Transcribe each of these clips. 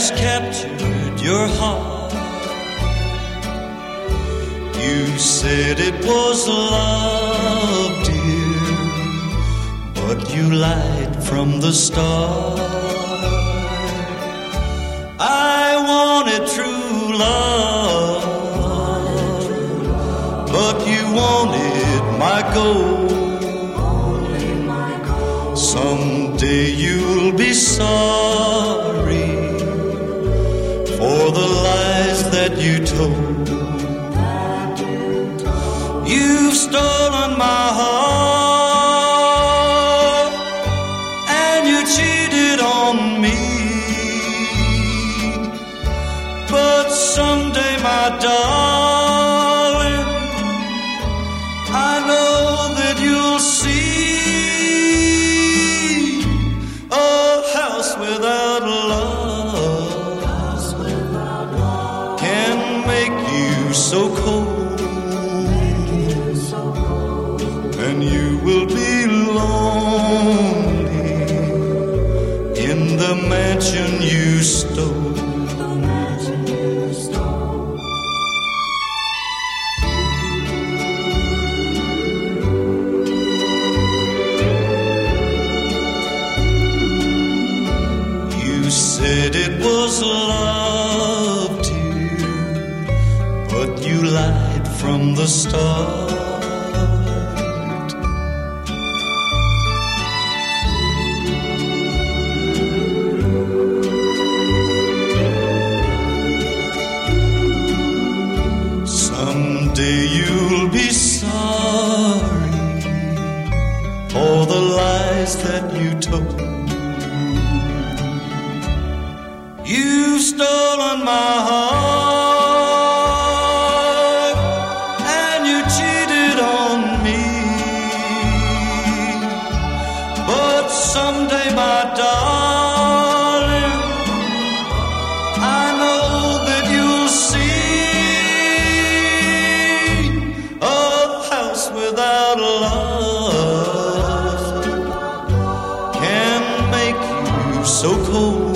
has captured your heart. You said it was love, dear, but you lied from the start. I wanted true love, but you wanted my gold. Someday you'll be sorry for the lies that you told. You've stolen my heart and you cheated on me. But someday, my darling, I know that you'll see without love can make you so cold, and you will be lonely in the mansion you stole. Said it was love, dear, but you lied from the start. Someday you'll be sorry for the lies that you told. You've stolen my heart and you cheated on me. But someday, my darling, I know that you'll see a house without love can make you so cold,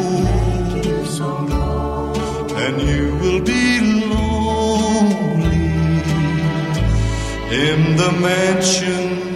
and you will be lonely in the mansion